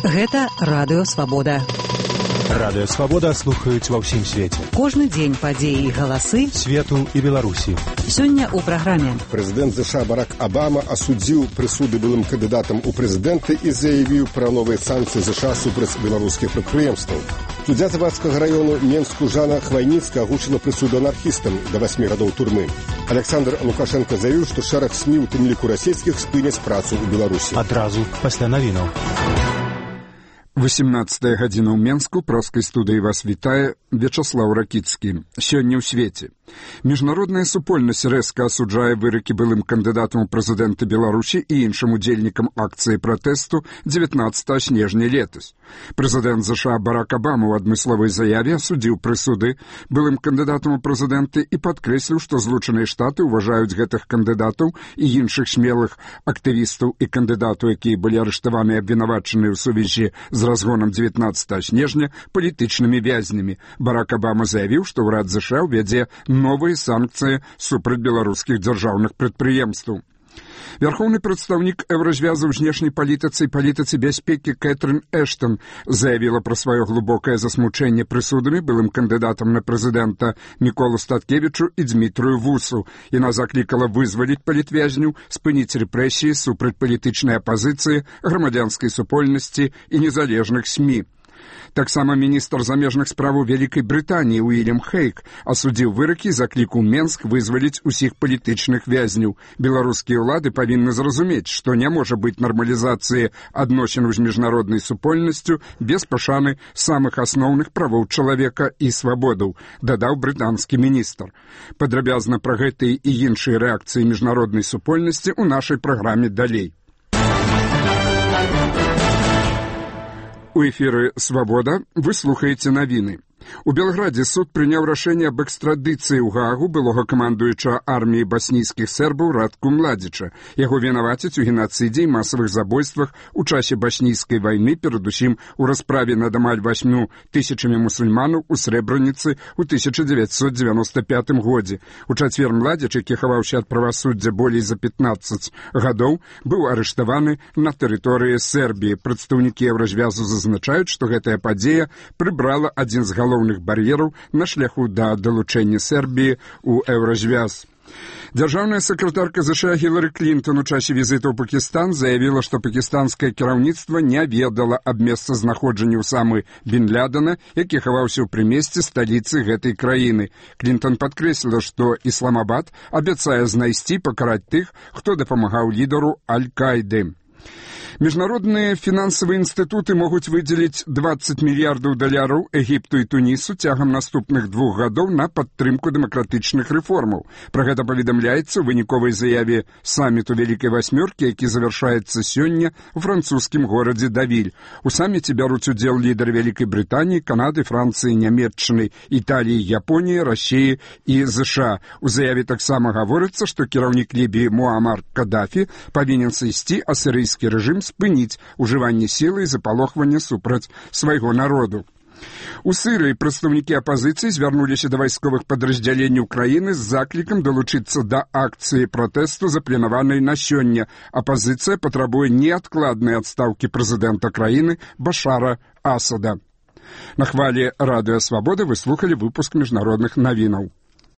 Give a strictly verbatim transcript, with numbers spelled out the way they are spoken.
Гэта Радыё Свабода. Радыё Свабода слухаюць ва ўсім свеце. Кожны дзень падзеі і галасы свету і Беларусі. Сёння ў праграме. Прэзідэнт ЗША Барак Абама асудзіў прысуды былым кандыдатам у прэзідэнты і заявіў пра новыя санкцыі ЗША супраць беларускіх прадпрыемстваў. Суддзя Завадскага раёну Менску Жанна Хвайніцка агучыла прысуду анархістам да васьмі гадоў турмы. Александр Лукашенко заявіў, што шэраг СМІ, у тым ліку расійскіх, спыняць працу ў Беларусі. Адразу пасля навінаў. восемнадцатая гадзіна ў Менску, праскай студыі вас вітае Вячаслаў Ракіцкі. Сёння ў свеце. Міжнародная супольнасць рэзка асуджае выракі былым кандыдатам у прэзідэнты Беларусі і іншым удзельнікам акцыі пратэсту дзевятнаццатага снежня летась. Прэзідэнт ЗША Барак Абама ў адмысловай заяве асудзіў прысуды былым кандыдатам у прэзідэнты і падкрэсліў, што Злучаныя Штаты ўважаюць гэтых кандыдатаў і іншых смелых актывістаў і кандыдатаў, якія былі арыштаваны і абвінавачаныя ў сувязі з разгонам дзевятнаццатага снежня, палітычнымі вязнямі. Барак Абама заявіў, што ўрад ЗША ўвядзе новыя санкцыі супраць беларускіх дзяржаўных прадпрыемстваў. Вярхоўны прадстаўнік еўразвязу ў знешняй палітыцы і палітыцы бяспекі Кэтрын Эштон заявіла пра сваё глыбокае засмучэнне прысудамі былым кандыдатам на прэзідэнта Міколу Статкевічу і Дзмітрыю Вусу. Яна заклікала вызваліць палітвязняў, спыніць рэпрэсіі супраць палітычнай апазіцыі, грамадзянскай супольнасці і незалежных СМІ. Таксама міністр замежных справаў Вялікай Брытаніі Уільям Хейк асудзіў выракі і заклікаў Менск вызваліць усіх палітычных вязняў. Беларускія ўлады павінны зразумець, што не можа быць нармалізацыі адносінаў з міжнароднай супольнасцю без пашаны самых асноўных правоў чалавека і свабодаў, дадаў брытанскі міністр. Падрабязна пра гэтыя і іншыя рэакцыі міжнароднай супольнасці ў нашай праграме далей. У эфіры «Свабода» вы слухаеце навіны. У Белградзе суд прыняў рашэнне аб экстрадыцыі ў Гаагу былога камандуючага арміі баснійскіх сербаў Радку Младзіча. Яго вінавацяць у генацыдзе і масавых забойствах у часе баснійскай вайны, перадусім у расправе над амаль васьмю тысячамі мусульманаў у Срэбраніцы ў тысяча дзевяцьсот дзевяноста пятым годзе. У чацвер Младзіч, які хаваўся ад правасуддзя болей за пятнаццаць гадоў, быў арыштаваны на тэрыторыі Сербіі. Прадстаўнікі еўразвязу зазначаюць, што гэтая падзея прыбрала адзін з галоўных бар'ераў на шляху да далучэння Сербіі ў еўразвяз. Дзяржаўная сакратарка ЗША Гілары Клінтон у часе візіту ў Пакістан заявіла, што пакістанскае кіраўніцтва не ведала аб месцазнаходжанні Усамы бін Лядена, які хаваўся ў прымесці сталіцы гэтай краіны. Клінтон падкрэсліла, што Ісламабад абяцае знайсці і пакараць тых, хто дапамагаў лідару Аль-Каіды. Міжнародныя фінансавыя інстытуты могуць выдзеліць дваццаць мільярдаў даляраў Егіпту і Тунісу цягам наступных двух гадоў на падтрымку дэмакратычных рэформаў. Пра гэта паведамляецца ў выніковай заяве саміту Вялікай васьмёркі, які завяршаецца сёння ў французскім горадзе Давіль. У саміце бяруць удзел лідары Вялікай Брытаніі, Канады, Францыі, Нямецчыны, Італіі, Японіі, Расіі і ЗША. У заяве таксама гаворыцца, што кіраўнік Лібіі Муамар Кадафі павінен сысці, а сірыйскі рэжым спыніць ужыванне сілы і запалохванне супраць свайго народу. У Сырыі прадстаўнікі апазіцыі звярнуліся да вайсковых падраздзяленняў краіны з заклікам далучыцца да акцыі пратэсту, запланаванай на сёння. Апазіцыя патрабуе неадкладнай адстаўкі прэзідэнта краіны Башара Асада. На хвалі Радыё Свабода вы слухалі выпуск міжнародных навінаў.